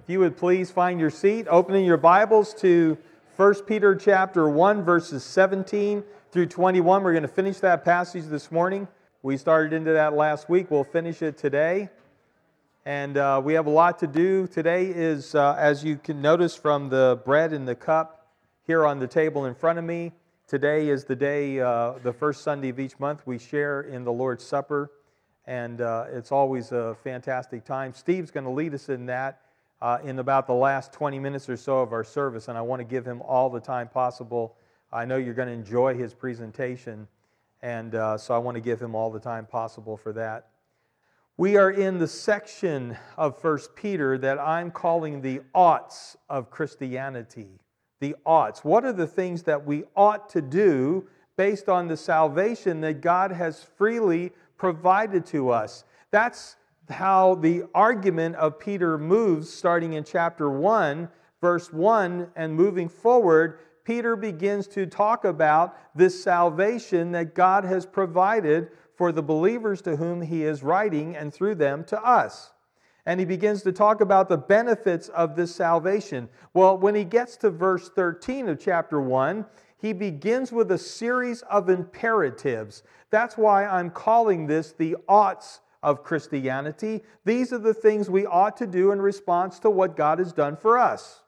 If you would please find your seat, opening your Bibles to 1 Peter chapter 1, verses 17 through 21. We're going to finish that passage this morning. We started into that last week. We'll finish it today. And we have a lot to do. Today is, as you can notice from the bread and the cup here on the table in front of me, today is the day, the first Sunday of each month, we share in the Lord's Supper. And it's always a fantastic time. Steve's going to lead us in that in about the last 20 minutes or so of our service, and I want to give him all the time possible. I know you're going to enjoy his presentation, and so I want to give him all the time possible for that. We are in the section of 1 Peter that I'm calling the oughts of Christianity. The oughts. What are the things that we ought to do based on the salvation that God has freely provided to us? That's how the argument of Peter moves, starting in chapter 1, verse 1, and moving forward. Peter begins to talk about this salvation that God has provided for the believers to whom he is writing, and through them to us. And he begins to talk about the benefits of this salvation. Well, when he gets to verse 13 of chapter 1, he begins with a series of imperatives. That's why I'm calling this the oughts of Christianity. These are the things we ought to do in response to what God has done for us.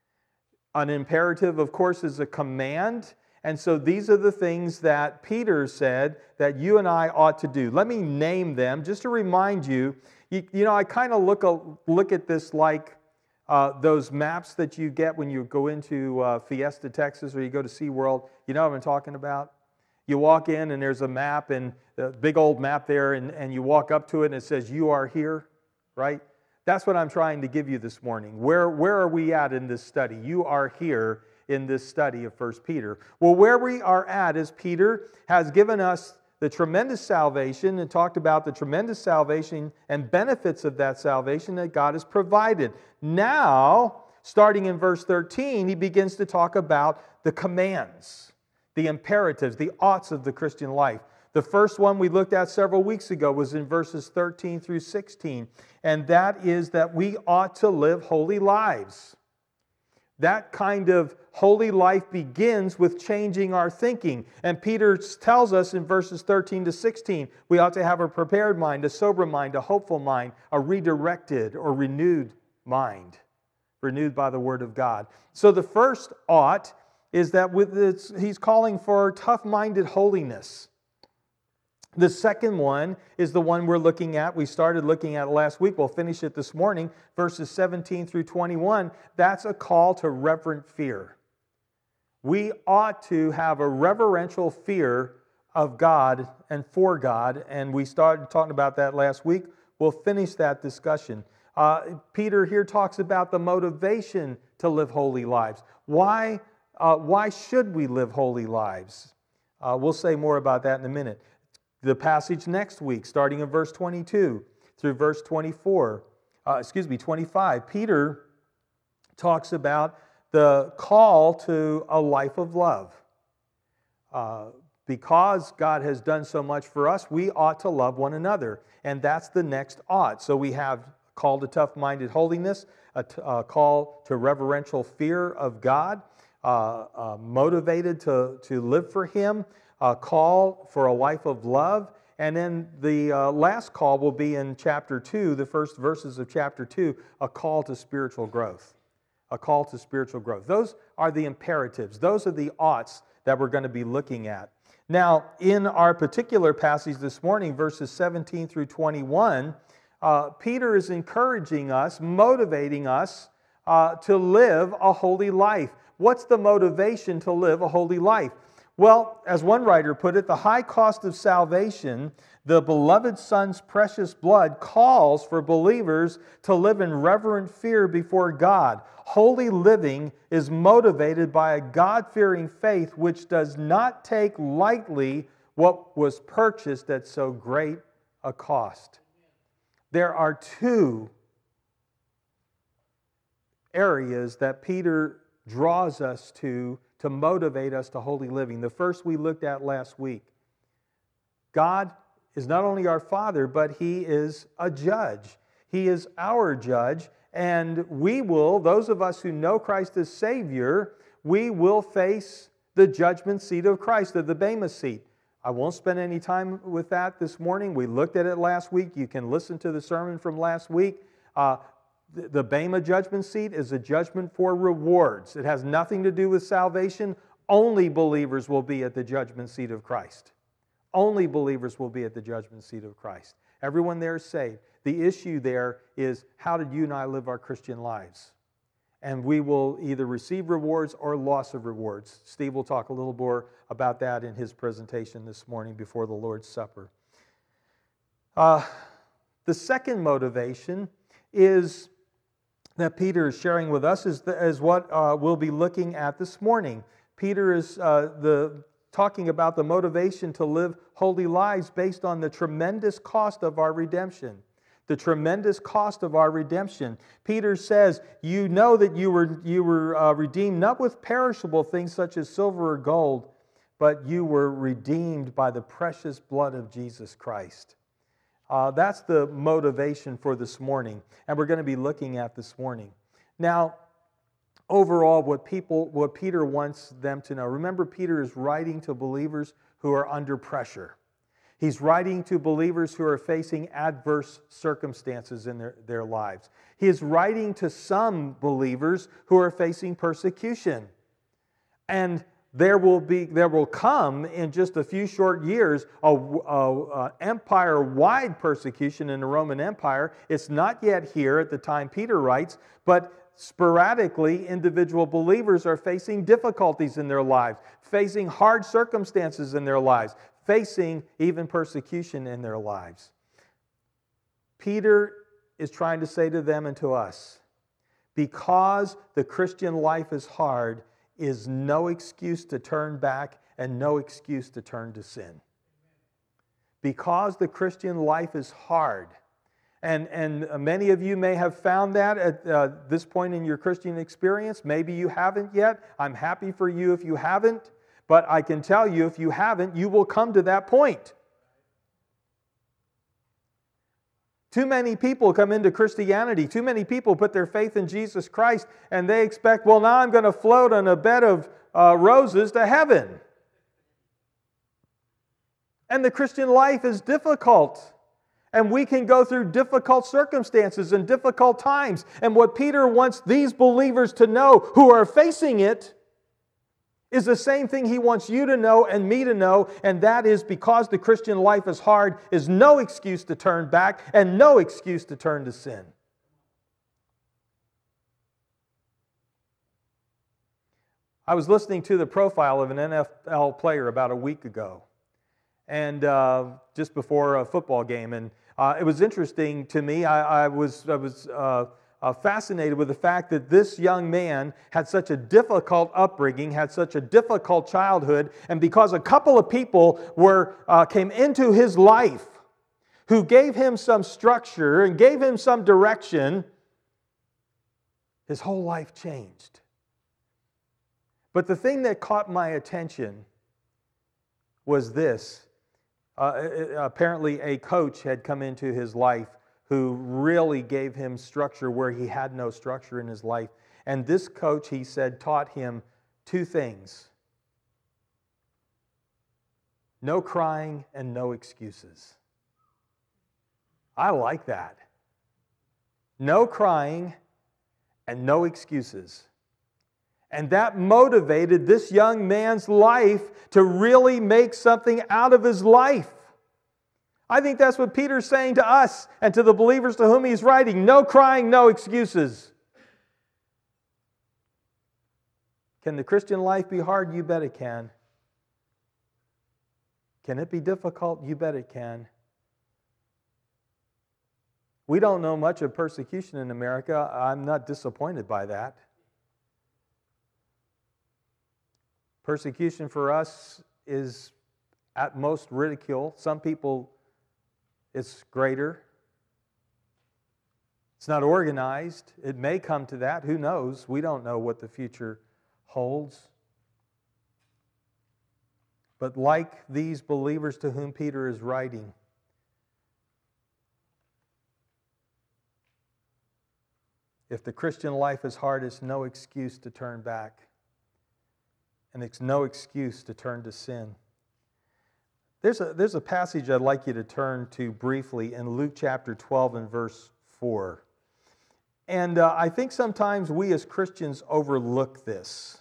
An imperative, of course, is a command. And so these are the things that Peter said that you and I ought to do. Let me name them just to remind you. You know, I kind of look at this like those maps that you get when you go into Fiesta, Texas, or you go to SeaWorld. You know what I'm talking about? You walk in and there's a map, and a big old map there, and you walk up to it and it says, "You are here," right? That's what I'm trying to give you this morning. Where are we at in this study? You are here in this study of 1 Peter. Well, where we are at is Peter has given us the tremendous salvation and talked about the tremendous salvation and benefits of that salvation that God has provided. Now, starting in verse 13, he begins to talk about the commands, the imperatives, the oughts of the Christian life. The first one we looked at several weeks ago was in verses 13 through 16, and that is that we ought to live holy lives. That kind of holy life begins with changing our thinking. And Peter tells us in verses 13 to 16, we ought to have a prepared mind, a sober mind, a hopeful mind, a redirected or renewed mind, renewed by the Word of God. So the first ought is that he's calling for tough-minded holiness. The second one is the one we're looking at. We started looking at it last week. We'll finish it this morning. Verses 17 through 21. That's a call to reverent fear. We ought to have a reverential fear of God and for God. And we started talking about that last week. We'll finish that discussion. Peter here talks about the motivation to live holy lives. Why should we live holy lives? We'll say more about that in a minute. The passage next week, starting in verse 22 through verse 25, Peter talks about the call to a life of love. Because God has done so much for us, we ought to love one another. And that's the next ought. So we have call to tough-minded holiness, a call to reverential fear of God, motivated to live for Him, a call for a life of love, and then the last call will be in chapter 2, the first verses of chapter 2, a call to spiritual growth. A call to spiritual growth. Those are the imperatives. Those are the oughts that we're going to be looking at. Now, in our particular passage this morning, verses 17 through 21, Peter is encouraging us, motivating us to live a holy life. What's the motivation to live a holy life? Well, as one writer put it, the high cost of salvation, the beloved Son's precious blood, calls for believers to live in reverent fear before God. Holy living is motivated by a God-fearing faith which does not take lightly what was purchased at so great a cost. There are two areas that Peter draws us to motivate us to holy living. The first we looked at last week. God is not only our Father, but He is a judge. He is our judge, And we will, those of us who know Christ as Savior, we will face the judgment seat of Christ, the Bema seat. I won't spend any time with that this morning. We looked at it last week. You can listen to the sermon from last week. The Bema judgment seat is a judgment for rewards. It has nothing to do with salvation. Only believers will be at the judgment seat of Christ. Only believers will be at the judgment seat of Christ. Everyone there is saved. The issue there is, how did you and I live our Christian lives? And we will either receive rewards or loss of rewards. Steve will talk a little more about that in his presentation this morning before the Lord's Supper. The second motivation is that Peter is sharing with us is what we'll be looking at this morning. Peter is talking about the motivation to live holy lives based on the tremendous cost of our redemption. The tremendous cost of our redemption. Peter says, you know that you were redeemed not with perishable things such as silver or gold, but you were redeemed by the precious blood of Jesus Christ. That's the motivation for this morning, and we're going to be looking at this morning. Now, overall, what Peter wants them to know. Remember, Peter is writing to believers who are under pressure. He's writing to believers who are facing adverse circumstances in their lives. He is writing to some believers who are facing persecution. And there will come in just a few short years a empire-wide persecution in the Roman Empire. It's not yet here at the time Peter writes, but sporadically, individual believers are facing difficulties in their lives, facing hard circumstances in their lives, facing even persecution in their lives. Peter is trying to say to them and to us, because the Christian life is hard, is no excuse to turn back and no excuse to turn to sin. Because the Christian life is hard. And many of you may have found that at this point in your Christian experience. Maybe you haven't yet. I'm happy for you if you haven't. But I can tell you, if you haven't, you will come to that point. Too many people come into Christianity. Too many people put their faith in Jesus Christ, and they expect, well, now I'm going to float on a bed of roses to heaven. And the Christian life is difficult. And we can go through difficult circumstances and difficult times. And what Peter wants these believers to know who are facing it is the same thing he wants you to know and me to know, and that is, because the Christian life is hard, is no excuse to turn back and no excuse to turn to sin. I was listening to the profile of an NFL player about a week ago, and just before a football game, and it was interesting to me. I was fascinated with the fact that this young man had such a difficult upbringing, had such a difficult childhood, and because a couple of people came into his life who gave him some structure and gave him some direction, his whole life changed. But the thing that caught my attention was this. Apparently a coach had come into his life who really gave him structure where he had no structure in his life. And this coach, he said, taught him two things: no crying and no excuses. I like that. No crying and no excuses. And that motivated this young man's life to really make something out of his life. I think that's what Peter's saying to us and to the believers to whom he's writing. No crying, no excuses. Can the Christian life be hard? You bet it can. Can it be difficult? You bet it can. We don't know much of persecution in America. I'm not disappointed by that. Persecution for us is at most ridicule. Some people, it's greater. It's not organized. It may come to that. Who knows? We don't know what the future holds. But like these believers to whom Peter is writing, If the Christian life is hard, it's no excuse to turn back. And it's no excuse to turn to sin. There's a passage I'd like you to turn to briefly in Luke chapter 12 and verse 4. And I think sometimes we as Christians overlook this.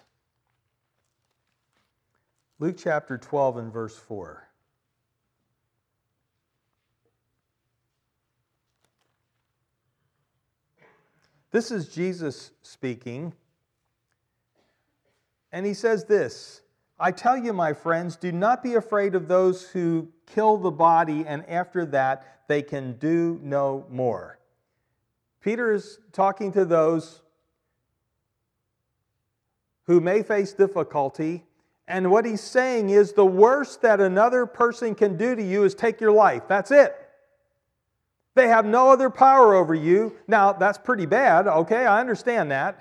Luke chapter 12 and verse 4. This is Jesus speaking. And he says this, I tell you, my friends, do not be afraid of those who kill the body, and after that they can do no more. Peter is talking to those who may face difficulty, and what he's saying is the worst that another person can do to you is take your life. That's it. They have no other power over you. Now, that's pretty bad, okay? I understand that.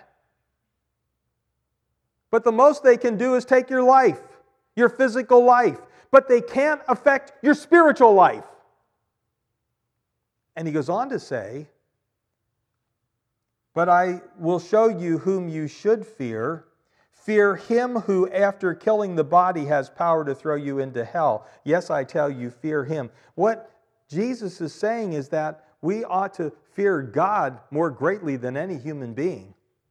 But the most they can do is take your life, your physical life. But they can't affect your spiritual life. And he goes on to say, but I will show you whom you should fear. Fear him who, after killing the body, has power to throw you into hell. Yes, I tell you, fear him. What Jesus is saying is that we ought to fear God more greatly than any human being.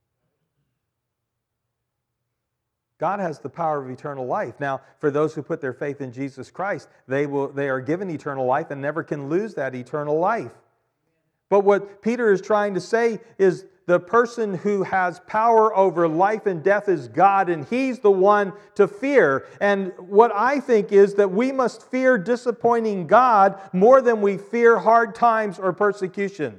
God has the power of eternal life. Now, for those who put their faith in Jesus Christ, they are given eternal life and never can lose that eternal life. But what Peter is trying to say is the person who has power over life and death is God, and He's the one to fear. And what I think is that we must fear disappointing God more than we fear hard times or persecution.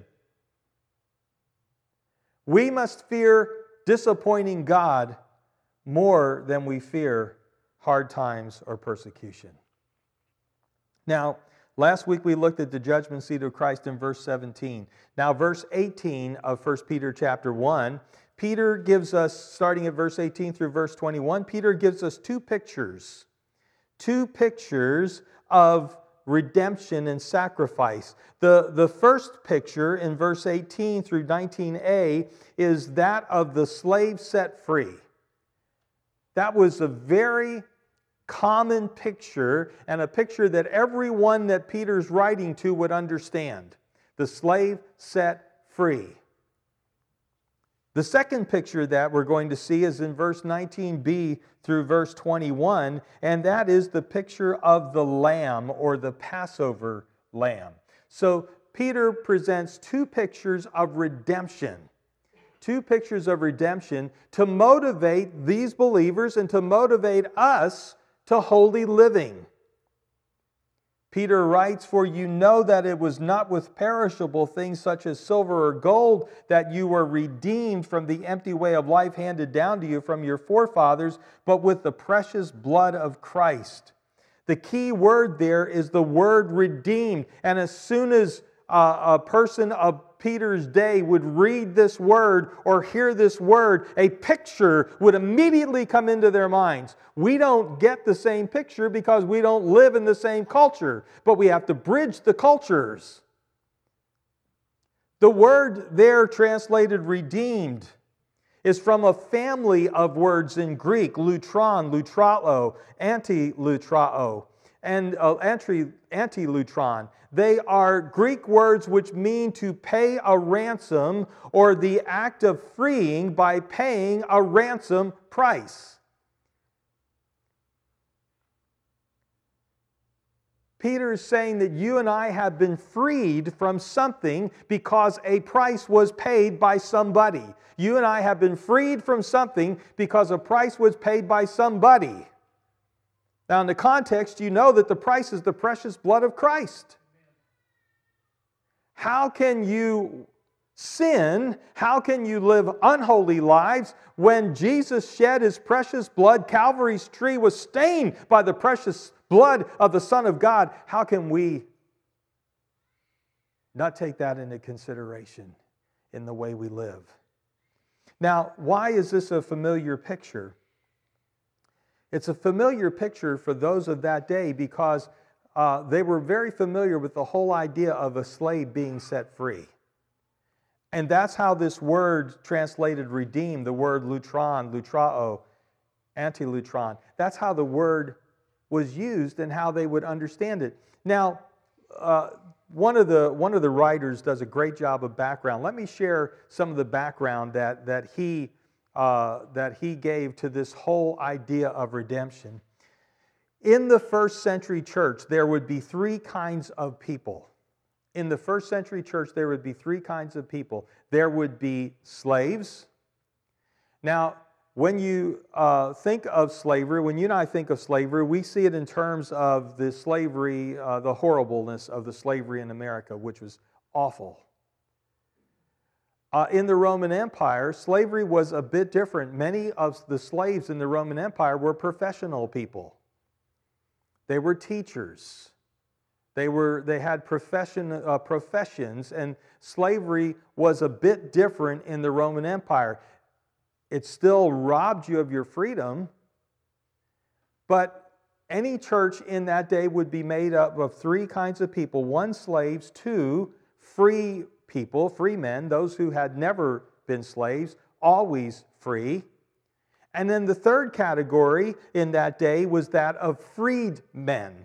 We must fear disappointing God more than we fear hard times or persecution. Now, last week we looked at the judgment seat of Christ in verse 17. Now, verse 18 of 1 Peter chapter 1, Peter gives us, starting at verse 18 through verse 21, Peter gives us two pictures of redemption and sacrifice. The first picture in verse 18 through 19a is that of the slave set free. That was a very common picture, and a picture that everyone that Peter's writing to would understand. The slave set free. The second picture that we're going to see is in verse 19b through verse 21, and that is the picture of the lamb or the Passover lamb. So Peter presents two pictures of redemption. Two pictures of redemption to motivate these believers and to motivate us to holy living. Peter writes, for you know that it was not with perishable things such as silver or gold that you were redeemed from the empty way of life handed down to you from your forefathers, but with the precious blood of Christ. The key word there is the word redeemed. And as soon as a person of Peter's day would read this word or hear this word, a picture would immediately come into their minds. We don't get the same picture because we don't live in the same culture, but we have to bridge the cultures. The word there translated redeemed is from a family of words in Greek, lutron, lutrao, anti-lutrao, and anti-lutron. They are Greek words which mean to pay a ransom or the act of freeing by paying a ransom price. Peter is saying that you and I have been freed from something because a price was paid by somebody. You and I have been freed from something because a price was paid by somebody. Now, in the context, you know that the price is the precious blood of Christ. How can you sin? How can you live unholy lives when Jesus shed His precious blood? Calvary's tree was stained by the precious blood of the Son of God. How can we not take that into consideration in the way we live? Now, why is this a familiar picture? It's a familiar picture for those of that day because they were very familiar with the whole idea of a slave being set free. And that's how this word translated redeemed, the word lutron, lutrao, antilutron. That's how the word was used and how they would understand it. Now, one of the writers does a great job of background. Let me share some of the background that he gave to this whole idea of redemption. In the first century church, there would be three kinds of people. In the first century church, there would be three kinds of people. There would be slaves. Now, when you think of slavery, when you and I think of slavery, we see it in terms of the slavery, the horribleness of the slavery in America, which was awful. In the Roman Empire, slavery was a bit different. Many of the slaves in the Roman Empire were professional people. They were teachers. They had professions, and slavery was a bit different in the Roman Empire. It still robbed you of your freedom, but any church in that day would be made up of three kinds of people. One, slaves. Two, free people, free men, those who had never been slaves, always free. And then the third category in that day was that of freedmen,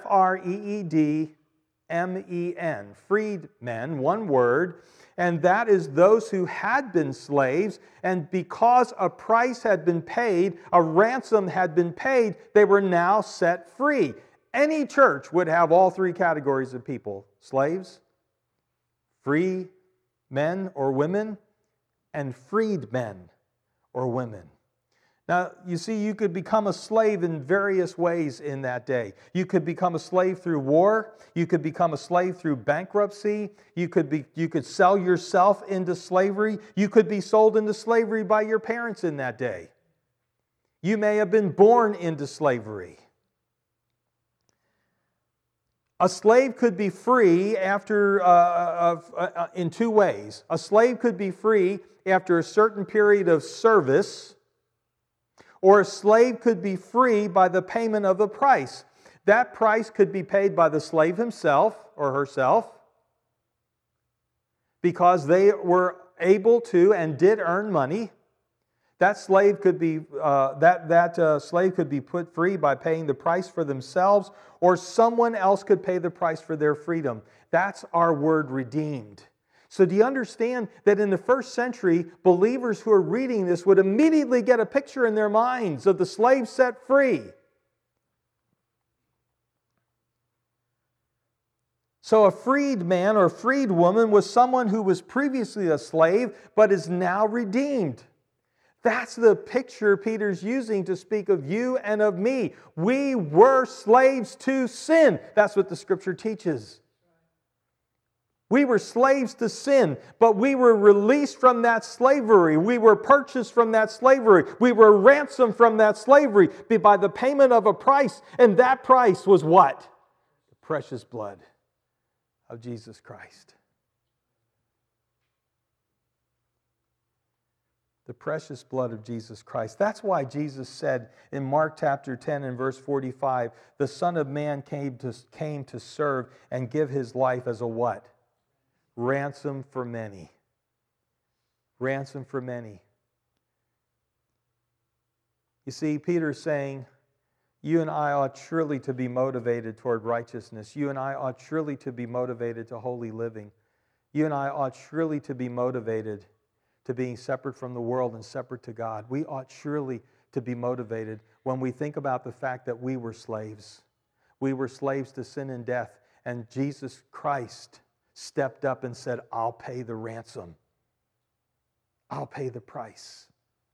F-R-E-E-D-M-E-N, freedmen, one word. And that is those who had been slaves, and because a price had been paid, a ransom had been paid, they were now set free. Any church would have all three categories of people: slaves, free men or women, and freedmen or women. Now, you see, you could become a slave in various ways in that day. You could become a slave through war. You could become a slave through bankruptcy. You could sell yourself into slavery. You could be sold into slavery by your parents in that day. You may have been born into slavery. A slave could be free in two ways. A slave could be free after a certain period of service, or a slave could be free by the payment of a price. That price could be paid by the slave himself or herself because they were able to and did earn money. That slave could be slave could be put free by paying the price for themselves, or someone else could pay the price for their freedom. That's our word redeemed. So do you understand that in the first century, believers who are reading this would immediately get a picture in their minds of the slave set free? So a freed man or freed woman was someone who was previously a slave but is now redeemed. That's the picture Peter's using to speak of you and of me. We were slaves to sin. That's what the Scripture teaches. We were slaves to sin, but we were released from that slavery. We were purchased from that slavery. We were ransomed from that slavery by the payment of a price. And that price was what? The precious blood of Jesus Christ. The precious blood of Jesus Christ. That's why Jesus said in Mark chapter 10 and verse 45, the Son of Man came to serve and give His life as a what? Ransom for many. Ransom for many. You see, Peter's saying, you and I ought surely to be motivated toward righteousness. You and I ought surely to be motivated to holy living. You and I ought surely to be motivated to being separate from the world and separate to God. We ought surely to be motivated when we think about the fact that we were slaves. We were slaves to sin and death, and Jesus Christ stepped up and said, I'll pay the ransom. I'll pay the price.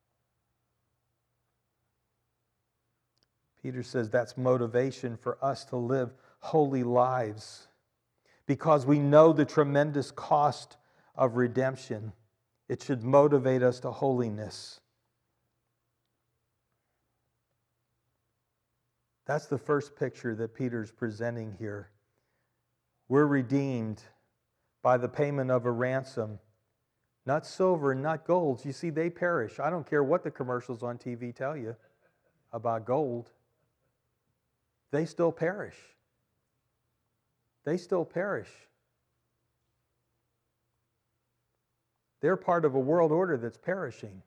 Peter says that's motivation for us to live holy lives because we know the tremendous cost of redemption. It should motivate us to holiness. That's the first picture that Peter's presenting here. We're redeemed by the payment of a ransom. Not silver and not gold. You see, they perish. I don't care what the commercials on TV tell you about gold. They still perish. They still perish. They're part of a world order that's perishing.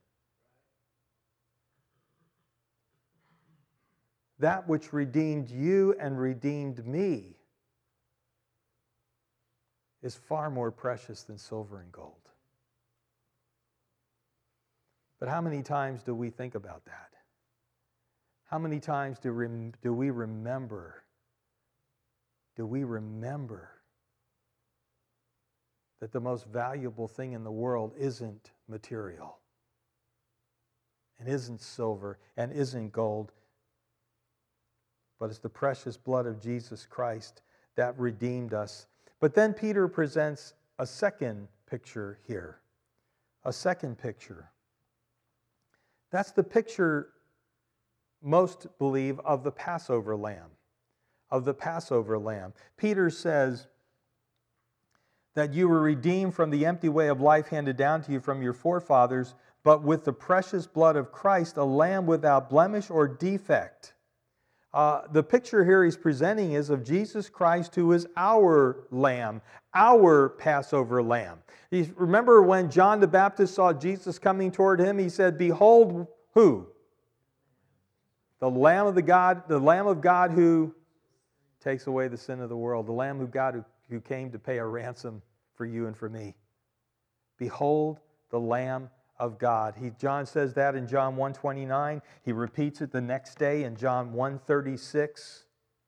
That which redeemed you and redeemed me is far more precious than silver and gold. But how many times do we think about that? How many times do we remember? Do we remember that the most valuable thing in the world isn't material, and isn't silver, and isn't gold, but it's the precious blood of Jesus Christ that redeemed us. But then Peter presents a second picture here. A second picture. That's the picture most believe of the Passover lamb. Of the Passover lamb. Peter says that you were redeemed from the empty way of life handed down to you from your forefathers, but with the precious blood of Christ, a lamb without blemish or defect. The picture here he's presenting is of Jesus Christ, who is our lamb, our Passover lamb. Remember when John the Baptist saw Jesus coming toward him, he said, "Behold, who? The Lamb of God who takes away the sin of the world, the Lamb of God who came to pay a ransom for you and for me. Behold the Lamb of God." John says that in John 1:29. He repeats it the next day in John 1:36.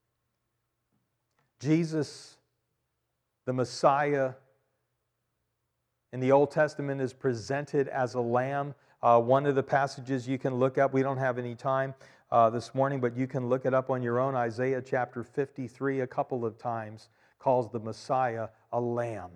Jesus, the Messiah, in the Old Testament is presented as a lamb. One of the passages you can look up, we don't have any time this morning, but you can look it up on your own. Isaiah chapter 53 a couple of times calls the Messiah a lamb.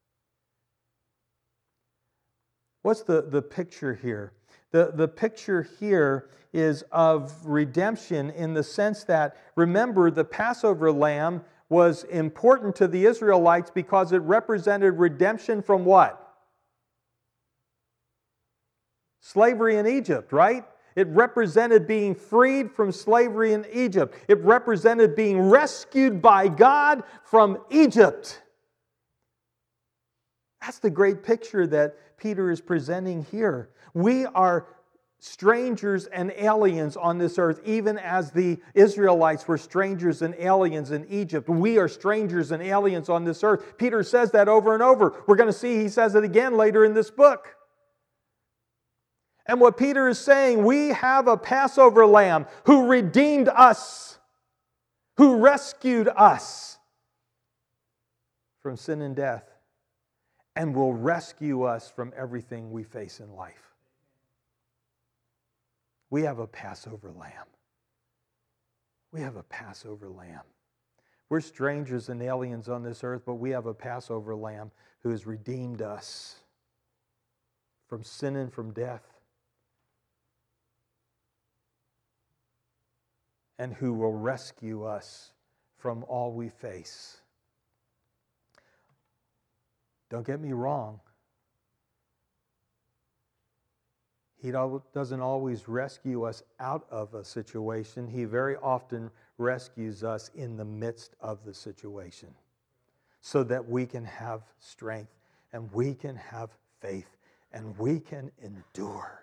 What's the picture here? The picture here is of redemption in the sense that, remember, the Passover lamb was important to the Israelites because it represented redemption from what? Slavery in Egypt, right? It represented being freed from slavery in Egypt. It represented being rescued by God from Egypt. That's the great picture that Peter is presenting here. We are strangers and aliens on this earth, even as the Israelites were strangers and aliens in Egypt. We are strangers and aliens on this earth. Peter says that over and over. We're going to see he says it again later in this book. And what Peter is saying, we have a Passover lamb who redeemed us, who rescued us from sin and death, and will rescue us from everything we face in life. We have a Passover lamb. We have a Passover lamb. We're strangers and aliens on this earth, but we have a Passover lamb who has redeemed us from sin and from death, and who will rescue us from all we face. Don't get me wrong. He doesn't always rescue us out of a situation. He very often rescues us in the midst of the situation so that we can have strength and we can have faith and we can endure.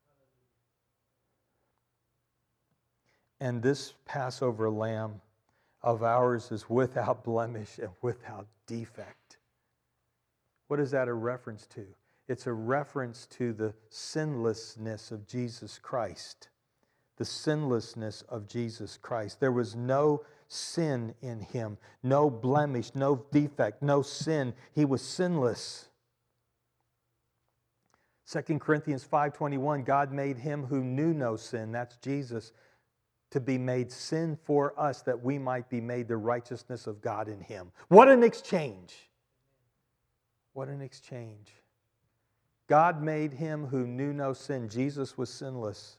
And this Passover lamb of ours is without blemish and without defect. What is that a reference to? It's a reference to the sinlessness of Jesus Christ. The sinlessness of Jesus Christ. There was no sin in him, no blemish, no defect, no sin. He was sinless. 2 Corinthians 5:21, God made him who knew no sin, that's Jesus, to be made sin for us that we might be made the righteousness of God in him. What an exchange! What an exchange. God made him who knew no sin. Jesus was sinless.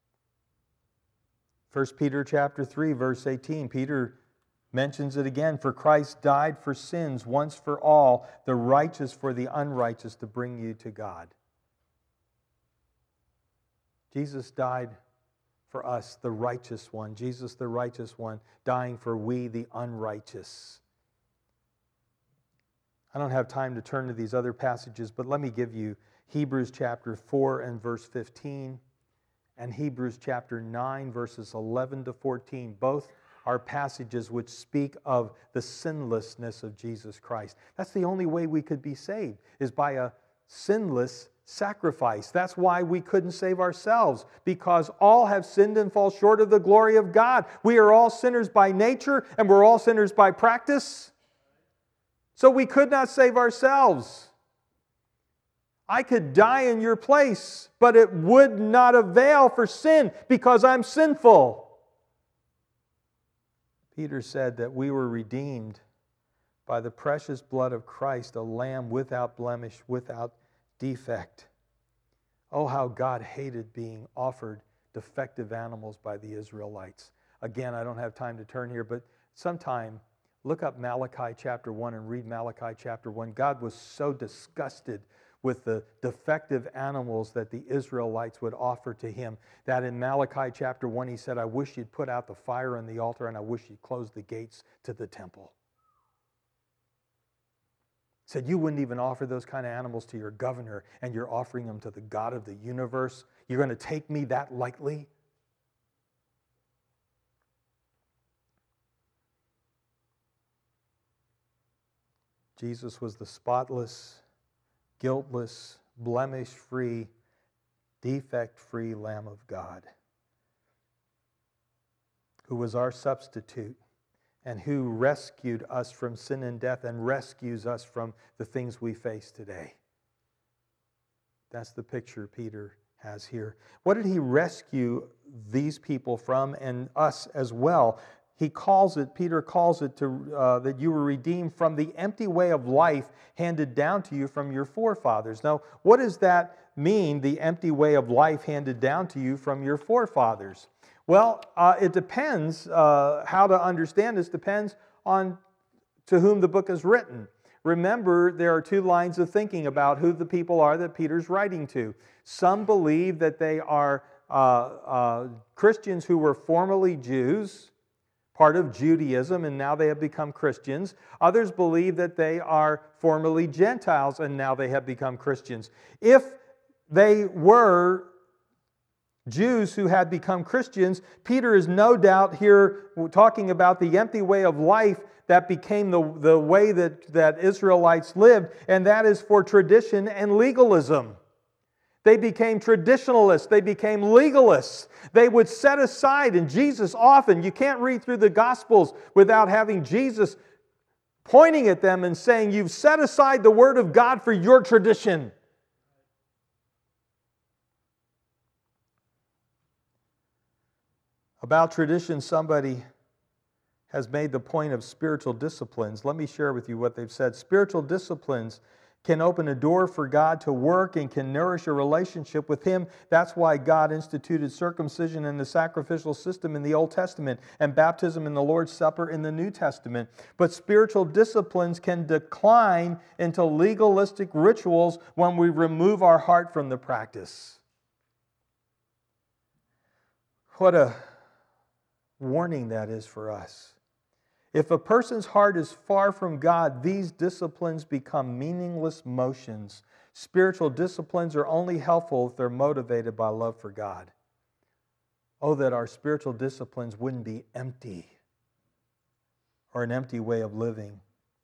1 Peter chapter 3, verse 18, Peter mentions it again. For Christ died for sins once for all, the righteous for the unrighteous, to bring you to God. Jesus died for us, the righteous one. Jesus, the righteous one, dying for we, the unrighteous. I don't have time to turn to these other passages, but let me give you Hebrews chapter 4 and verse 15 and Hebrews chapter 9 verses 11 to 14. Both are passages which speak of the sinlessness of Jesus Christ. That's the only way we could be saved, is by a sinless sacrifice. That's why we couldn't save ourselves, because all have sinned and fall short of the glory of God. We are all sinners by nature, and we're all sinners by practice. So we could not save ourselves. I could die in your place, but it would not avail for sin because I'm sinful. Peter said that we were redeemed by the precious blood of Christ, a lamb without blemish, without defect. Oh, how God hated being offered defective animals by the Israelites. Again, I don't have time to turn here, but sometime look up Malachi chapter 1 and read Malachi chapter 1. God was so disgusted with the defective animals that the Israelites would offer to Him, that in Malachi chapter 1 He said, I wish you'd put out the fire on the altar and I wish you'd close the gates to the temple. He said, you wouldn't even offer those kind of animals to your governor, and you're offering them to the God of the universe. You're going to take me that lightly? Jesus was the spotless, guiltless, blemish-free, defect-free Lamb of God, who was our substitute and who rescued us from sin and death and rescues us from the things we face today. That's the picture Peter has here. What did he rescue these people from, and us as well? Peter calls it that you were redeemed from the empty way of life handed down to you from your forefathers. Now, what does that mean, the empty way of life handed down to you from your forefathers? Well, it depends. How to understand this depends on to whom the book is written. Remember, there are two lines of thinking about who the people are that Peter's writing to. Some believe that they are Christians who were formerly Jews, part of Judaism, and now they have become Christians. Others believe that they are formerly Gentiles, and now they have become Christians. If they were Jews who had become Christians, Peter is no doubt here talking about the empty way of life that became the way that Israelites lived, and that is for tradition and legalism. They became traditionalists. They became legalists. They would set aside, and Jesus often, you can't read through the Gospels without having Jesus pointing at them and saying, you've set aside the Word of God for your tradition. About tradition, somebody has made the point of spiritual disciplines. Let me share with you what they've said. Spiritual disciplines can open a door for God to work and can nourish a relationship with Him. That's why God instituted circumcision in the sacrificial system in the Old Testament and baptism in the Lord's Supper in the New Testament. But spiritual disciplines can decline into legalistic rituals when we remove our heart from the practice. What a warning that is for us. If a person's heart is far from God, these disciplines become meaningless motions. Spiritual disciplines are only helpful if they're motivated by love for God. Oh, that our spiritual disciplines wouldn't be empty or an empty way of living.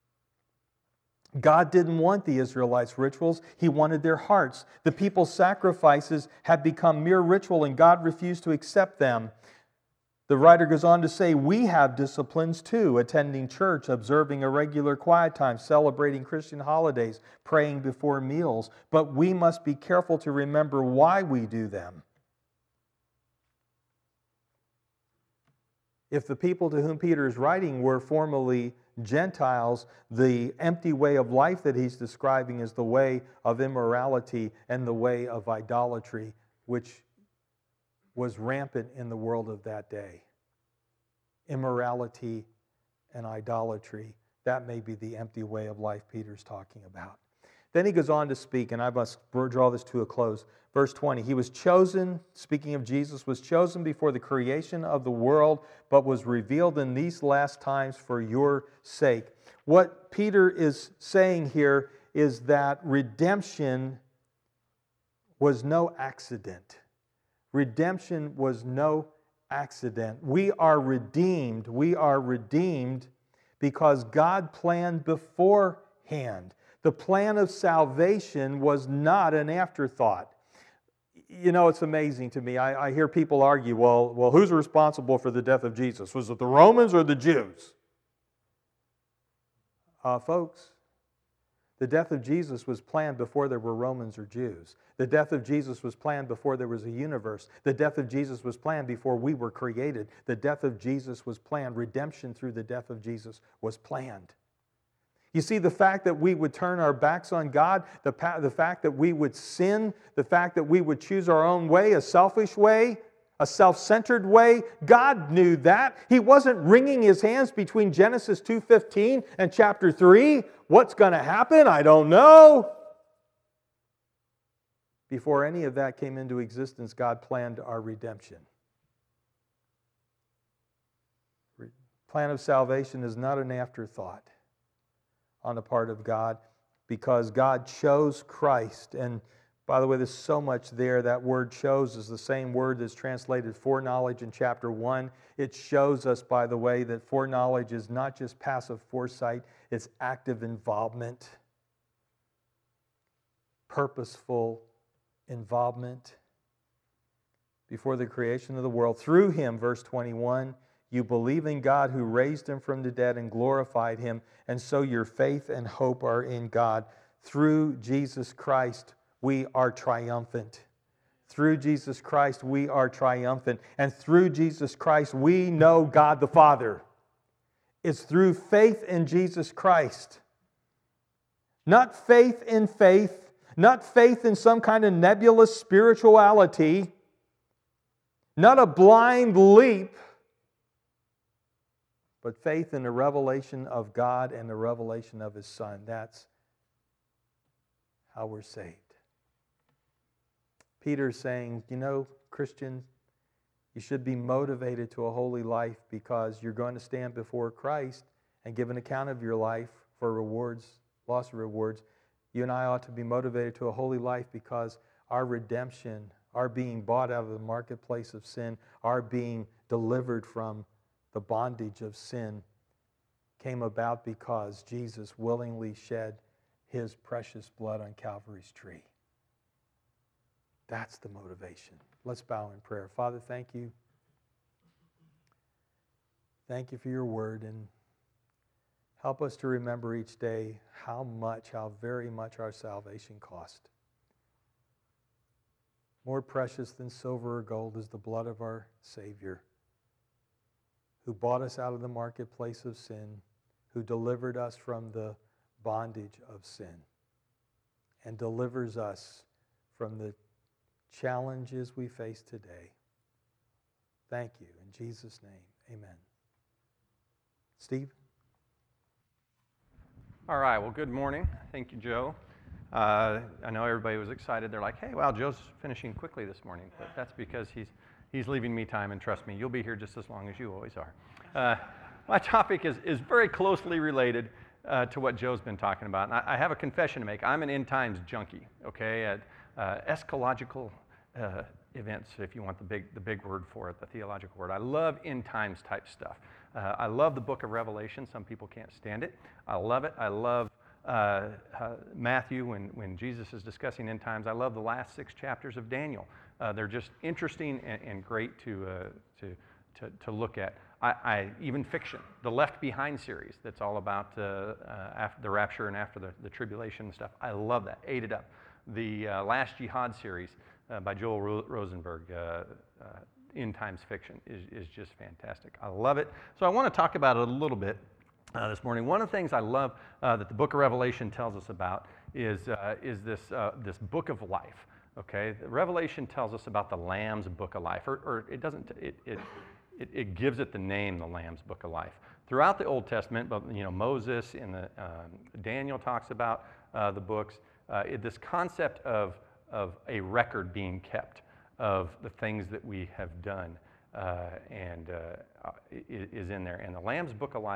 God didn't want the Israelites' rituals. He wanted their hearts. The people's sacrifices had become mere ritual, and God refused to accept them. The writer goes on to say, we have disciplines too, attending church, observing a regular quiet time, celebrating Christian holidays, praying before meals. But we must be careful to remember why we do them. If the people to whom Peter is writing were formerly Gentiles, the empty way of life that he's describing is the way of immorality and the way of idolatry, which was rampant in the world of that day. Immorality and idolatry, that may be the empty way of life Peter's talking about. Then he goes on to speak, and I must draw this to a close. Verse 20, he was chosen, speaking of Jesus, was chosen before the creation of the world, but was revealed in these last times for your sake. What Peter is saying here is that redemption was no accident. Redemption was no accident. We are redeemed. We are redeemed because God planned beforehand. The plan of salvation was not an afterthought. You know, it's amazing to me. I hear people argue, well, who's responsible for the death of Jesus? Was it the Romans or the Jews? Folks, the death of Jesus was planned before there were Romans or Jews. The death of Jesus was planned before there was a universe. The death of Jesus was planned before we were created. The death of Jesus was planned. Redemption through the death of Jesus was planned. You see, the fact that we would turn our backs on God, the fact that we would sin, the fact that we would choose our own way, a selfish way, a self-centered way, God knew that. He wasn't wringing His hands between Genesis 2:15 and chapter 3. What's going to happen? I don't know. Before any of that came into existence, God planned our redemption. Plan of salvation is not an afterthought on the part of God, because God chose Christ. And by the way, there's so much there. That word chose is the same word that's translated foreknowledge in chapter 1. It shows us, by the way, that foreknowledge is not just passive foresight, it's active involvement, purposeful involvement. Before the creation of the world, through Him, verse 21, you believe in God who raised Him from the dead and glorified Him, and so your faith and hope are in God. Through Jesus Christ, we are triumphant. Through Jesus Christ, we are triumphant. And through Jesus Christ, we know God the Father. It's through faith in Jesus Christ. Not faith in faith, not faith in some kind of nebulous spirituality, not a blind leap, but faith in the revelation of God and the revelation of His Son. That's how we're saved. Peter's saying, you know, Christian, you should be motivated to a holy life because you're going to stand before Christ and give an account of your life for rewards, loss of rewards. You and I ought to be motivated to a holy life because our redemption, our being bought out of the marketplace of sin, our being delivered from the bondage of sin came about because Jesus willingly shed His precious blood on Calvary's tree. That's the motivation. Let's bow in prayer. Father, thank you. Thank you for your word, and help us to remember each day how very much our salvation cost. More precious than silver or gold is the blood of our Savior, who bought us out of the marketplace of sin, who delivered us from the bondage of sin, and delivers us from the challenges we face today. Thank you. In Jesus' name, amen. Steve? All right, well, good morning. Thank you, Joe. I know everybody was excited. They're like, hey, wow, Joe's finishing quickly this morning. But that's because he's leaving me time, and trust me, you'll be here just as long as you always are. My topic is very closely related to what Joe's been talking about. And I have a confession to make. I'm an end times junkie, okay? Eschatological events, if you want the big word for it, the theological word. I love end times type stuff. I love the book of Revelation. Some people can't stand it. I love it. I love Matthew when Jesus is discussing end times. I love the last 6 chapters of Daniel. They're just interesting and great to look at. I even fiction, the Left Behind series that's all about after the rapture and after the tribulation and stuff. I love that. Ate it up. The Last Jihad series by Joel Rosenberg, end times fiction, is just fantastic. I love it. So I want to talk about it a little bit this morning. One of the things I love that the book of Revelation tells us about is this book of life. Okay, Revelation tells us about the Lamb's book of life, or it doesn't. It gives it the name, the Lamb's book of life. Throughout the Old Testament, but Moses and Daniel talks about the books. This concept of a record being kept of the things that we have done is in there. And the Lamb's book of life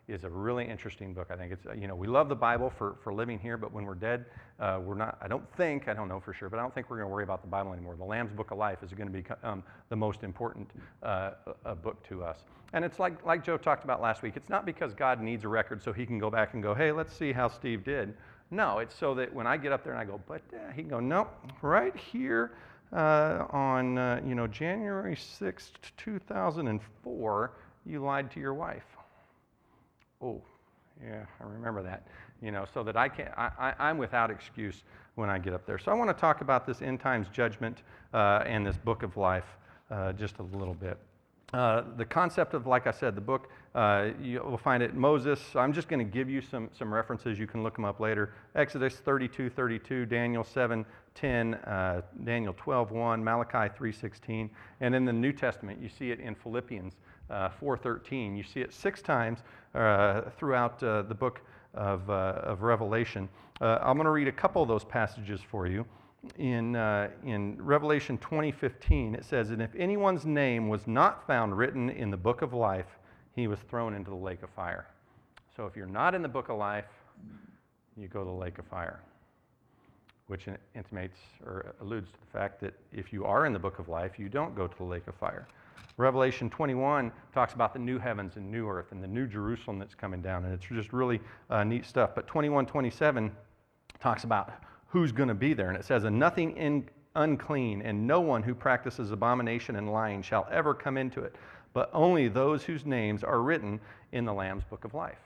is a really interesting book. I think it's, we love the Bible for living here, but when we're dead, we're not, I don't know for sure, but I don't think we're going to worry about the Bible anymore. The Lamb's Book of Life is going to become the most important book to us. And it's like Joe talked about last week. It's not because God needs a record so he can go back and go, hey, let's see how Steve did. No, it's so that when I get up there and I go, but he can go, nope, right here on January 6th, 2004, you lied to your wife. Oh, yeah, I remember that. So that I'm without excuse when I get up there. So I want to talk about this end times judgment and this book of life just a little bit. The concept of, like I said, the book, you'll find it Moses. I'm just going to give you some references. You can look them up later. Exodus 32:32, Daniel 7:10, Daniel 12:1, Malachi 3:16. And in the New Testament, you see it in Philippians 4:13. You see it 6 times throughout the book of Revelation. I'm going to read a couple of those passages for you. In Revelation 20:15, it says, and if anyone's name was not found written in the book of life, he was thrown into the lake of fire. So if you're not in the book of life, you go to the lake of fire, which intimates or alludes to the fact that if you are in the book of life, you don't go to the lake of fire. Revelation 21 talks about the new heavens and new earth and the new Jerusalem that's coming down, and it's just really neat stuff. But 21:27 talks about who's going to be there, and it says, and nothing unclean and no one who practices abomination and lying shall ever come into it, but only those whose names are written in the Lamb's Book of Life.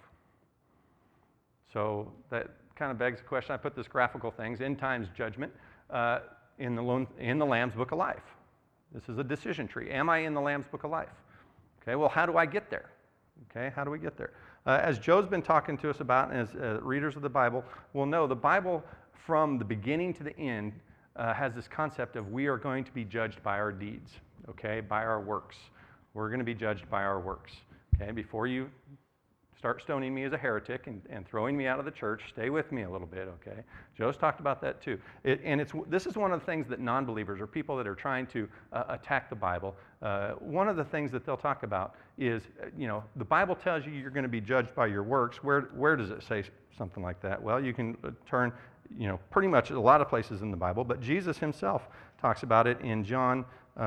So that kind of begs the question. I put this graphical things, end times judgment, in the Lamb's Book of Life. This is a decision tree. Am I in the Lamb's Book of Life? Okay, well, how do I get there? Okay, how do we get there? As Joe's been talking to us about, and as readers of the Bible will know, the Bible from the beginning to the end has this concept of we are going to be judged by our deeds, okay, by our works. We're going to be judged by our works. Okay, before you start stoning me as a heretic and throwing me out of the church, stay with me a little bit, okay? Joe's talked about that too. This is one of the things that non-believers or people that are trying to attack the Bible, one of the things that they'll talk about is, the Bible tells you you're going to be judged by your works. Where does it say something like that? Well, you can turn, pretty much a lot of places in the Bible, but Jesus himself talks about it in John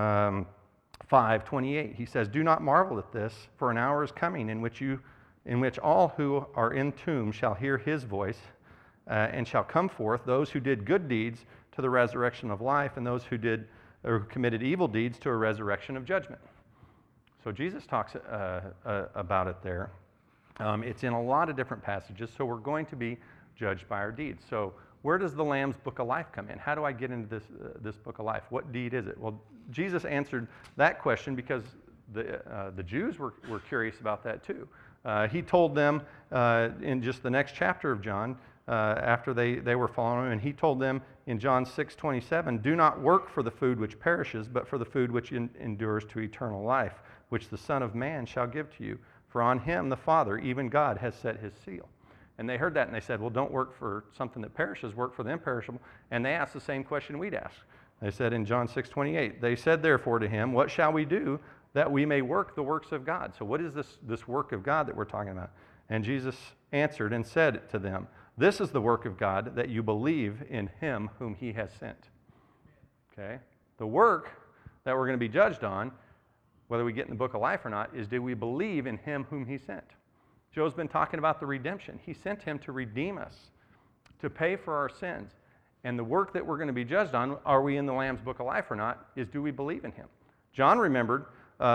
5:28. He says, do not marvel at this, for an hour is coming in which all who are in tombs shall hear his voice, and shall come forth, those who did good deeds to the resurrection of life, and those who committed evil deeds to a resurrection of judgment. So Jesus talks about it there. It's in a lot of different passages, so we're going to be judged by our deeds. So where does the Lamb's Book of Life come in? How do I get into this Book of Life? What deed is it? Well, Jesus answered that question because the Jews were curious about that too. He told them in just the next chapter of John, after they were following him, and he told them in John 6:27, do not work for the food which perishes, but for the food which endures to eternal life, which the Son of Man shall give to you. For on him the Father, even God, has set his seal. And they heard that and they said, well, don't work for something that perishes, work for the imperishable. And they asked the same question we'd ask. They said in John 6:28, they said therefore to him, what shall we do that we may work the works of God? So what is this work of God that we're talking about? And Jesus answered and said to them, this is the work of God, that you believe in him whom he has sent. Okay? The work that we're going to be judged on, whether we get in the book of life or not, is do we believe in him whom he sent? Joe's been talking about the redemption. He sent him to redeem us, to pay for our sins. And the work that we're going to be judged on, are we in the Lamb's Book of Life or not, is do we believe in him? John remembered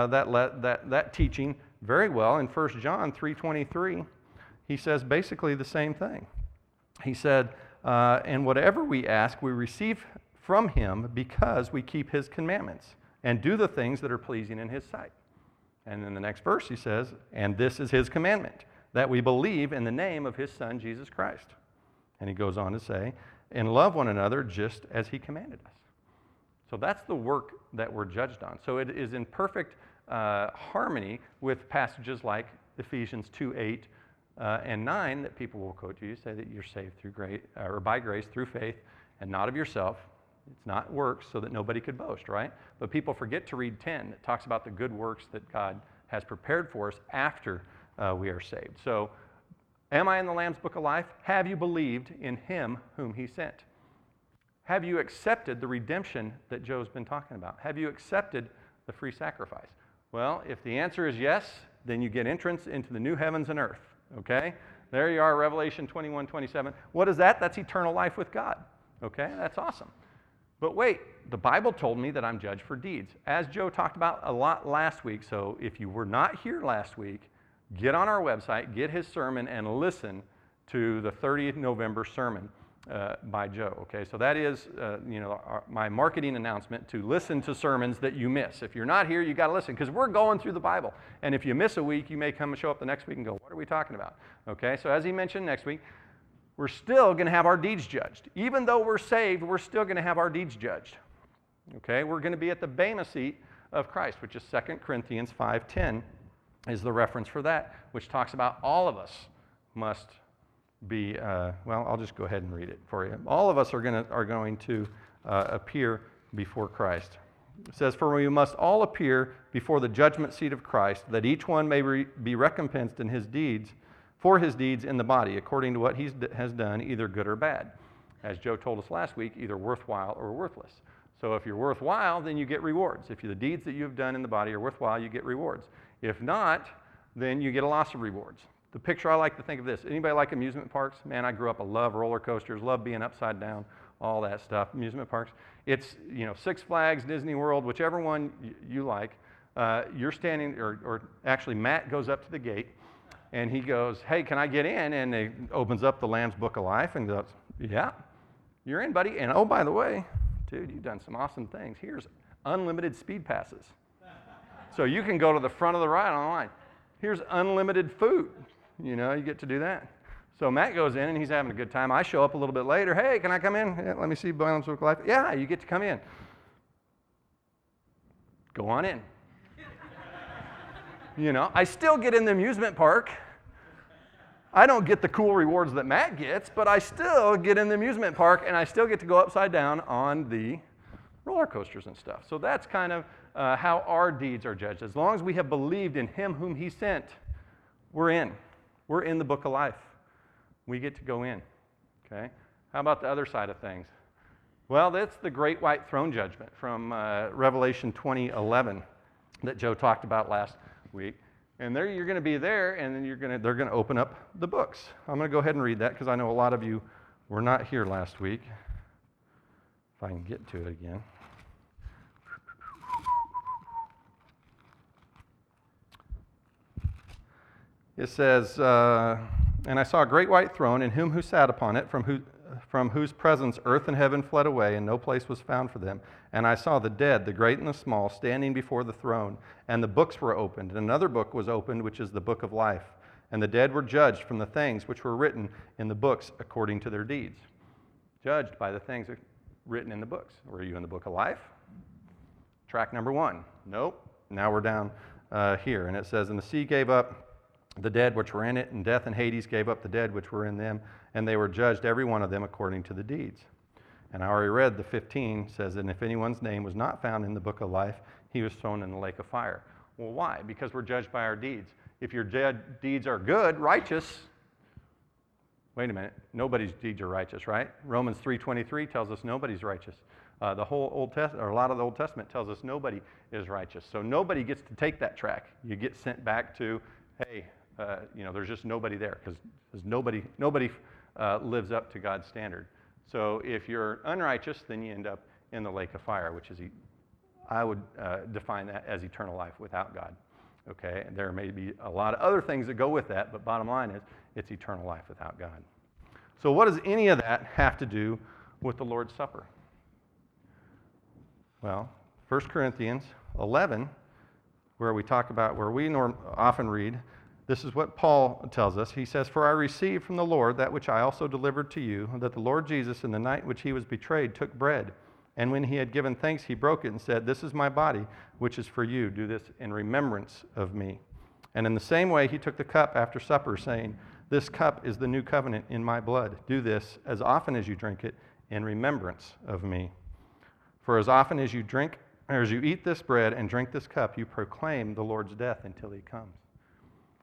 that teaching very well. In 1 John 3:23, he says basically the same thing. He said, and whatever we ask, we receive from him because we keep his commandments and do the things that are pleasing in his sight. And in the next verse he says, and this is his commandment, that we believe in the name of his Son, Jesus Christ. And he goes on to say, and love one another just as he commanded us. So that's the work that we're judged on. So it is in perfect harmony with passages like Ephesians 2:8 and 9 that people will quote to you, say that you're saved through grace, or by grace through faith, and not of yourself. It's not works so that nobody could boast, right? But people forget to read 10 that talks about the good works that God has prepared for us after we are saved. So, am I in the Lamb's Book of Life? Have you believed in him whom he sent? Have you accepted the redemption that Joe's been talking about? Have you accepted the free sacrifice? Well, if the answer is yes, then you get entrance into the new heavens and earth, okay? There you are, Revelation 21:27. What is that? That's eternal life with God, okay? That's awesome. But wait, the Bible told me that I'm judged for deeds, as Joe talked about a lot last week. So if you were not here last week, get on our website, get his sermon, and listen to the 30th November sermon by Joe. Okay, so that is, my marketing announcement, to listen to sermons that you miss. If you're not here, you got to listen, because we're going through the Bible. And if you miss a week, you may come and show up the next week and go, "What are we talking about?" Okay, so as he mentioned, next week, we're still going to have our deeds judged. Even though we're saved, we're still going to have our deeds judged. Okay, we're going to be at the Bema seat of Christ, which is 2 Corinthians 5:10 is the reference for that, which talks about all of us must be, I'll just go ahead and read it for you. All of us are going to appear before Christ. It says, "For we must all appear before the judgment seat of Christ, that each one may be recompensed in his deeds, for his deeds in the body, according to what he has done, either good or bad." As Joe told us last week, either worthwhile or worthless. So if you're worthwhile, then you get rewards. If the deeds that you've done in the body are worthwhile, you get rewards. If not, then you get a loss of rewards. The picture I like to think of this: anybody like amusement parks? Man, I grew up, I love roller coasters, love being upside down, all that stuff, amusement parks. It's, Six Flags, Disney World, whichever one you like. You're standing, or actually Matt goes up to the gate, and he goes, "Hey, can I get in?" And he opens up the Lamb's Book of Life and goes, "Yeah, you're in, buddy. And oh, by the way, dude, you've done some awesome things. Here's unlimited speed passes. So you can go to the front of the ride online. Here's unlimited food. You get to do that." So Matt goes in, and he's having a good time. I show up a little bit later. "Hey, can I come in? Yeah, let me see Lamb's Book of Life." "Yeah, you get to come in." Go on in. I still get in the amusement park. I don't get the cool rewards that Matt gets, but I still get in the amusement park, and I still get to go upside down on the roller coasters and stuff. So that's kind of how our deeds are judged. As long as we have believed in him whom he sent, we're in. We're in the book of life. We get to go in. Okay? How about the other side of things? Well, that's the great white throne judgment from Revelation 20:11 that Joe talked about last week. And there you're going to be there, and then they're going to open up the books. I'm going to go ahead and read that, because I know a lot of you were not here last week. If I can get to it again. It says, "And I saw a great white throne, and him who sat upon it, from whose presence earth and heaven fled away, and no place was found for them. And I saw the dead, the great and the small, standing before the throne, and the books were opened. And another book was opened, which is the book of life. And the dead were judged from the things which were written in the books according to their deeds." Judged by the things written in the books. Were you in the book of life? Track number 1. Nope. Now we're down here. And it says, "And the sea gave up the dead which were in it, and death and Hades gave up the dead which were in them, and they were judged, every one of them, according to the deeds." And I already read the 15, says, "And if anyone's name was not found in the book of life, he was thrown in the lake of fire." Well, why? Because we're judged by our deeds. If your deeds are good, righteous, wait a minute, nobody's deeds are righteous, right? Romans 3:23 tells us nobody's righteous. The whole Old Testament, or a lot of the Old Testament, tells us nobody is righteous. So nobody gets to take that track. You get sent back to, hey, there's just nobody there, because nobody lives up to God's standard. So if you're unrighteous, then you end up in the lake of fire, which is, I would define that as eternal life without God. Okay, and there may be a lot of other things that go with that, but bottom line is, it's eternal life without God. So what does any of that have to do with the Lord's Supper? Well, 1 Corinthians 11, where we often read, this is what Paul tells us. He says, "For I received from the Lord that which I also delivered to you, that the Lord Jesus, in the night which he was betrayed, took bread. And when he had given thanks, he broke it and said, 'This is my body, which is for you. Do this in remembrance of me.' And in the same way, he took the cup after supper, saying, 'This cup is the new covenant in my blood. Do this as often as you drink it in remembrance of me. For as often as you eat this bread and drink this cup, you proclaim the Lord's death until he comes.'"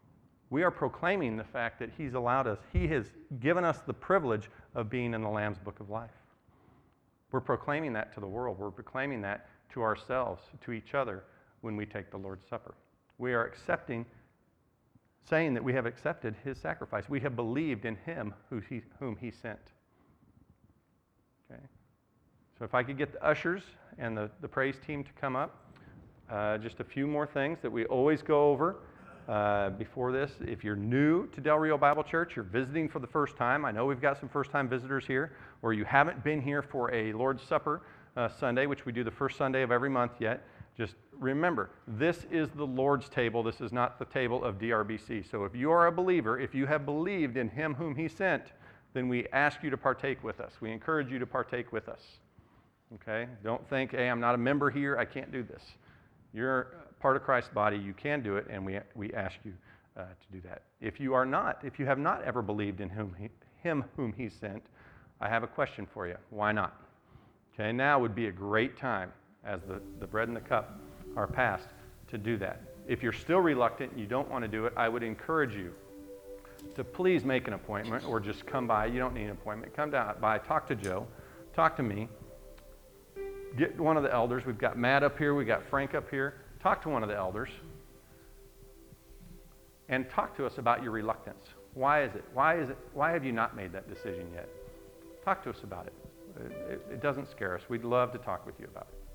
We are proclaiming the fact that He's allowed us, He has given us the privilege of being in the Lamb's Book of Life. We're proclaiming that to the world. We're proclaiming that to ourselves, to each other, when we take the Lord's Supper. We are saying that we have accepted His sacrifice. We have believed in Him whom He sent. Okay? So if I could get the ushers and the praise team to come up. Just a few more things that we always go over before this. If you're new to Del Rio Bible Church, you're visiting for the first time, I know we've got some first-time visitors here, or you haven't been here for a Lord's Supper Sunday, which we do the first Sunday of every month yet, just remember, this is the Lord's table. This is not the table of DRBC. So if you are a believer, if you have believed in Him whom He sent, then we ask you to partake with us. We encourage you to partake with us. Okay? Don't think, hey, I'm not a member here, I can't do this. You're part of Christ's body, you can do it, and we ask you to do that. If you have not ever believed in Him whom He sent, I have a question for you. Why not? Okay, now would be a great time, as the bread and the cup are passed, to do that. If you're still reluctant and you don't want to do it, I would encourage you to please make an appointment or just come by. You don't need an appointment. Come down by, talk to Joe, talk to me. Get one of the elders. We've got Matt up here. We've got Frank up here. Talk to one of the elders. And talk to us about your reluctance. Why is it? Why have you not made that decision yet? Talk to us about it. It doesn't scare us. We'd love to talk with you about it.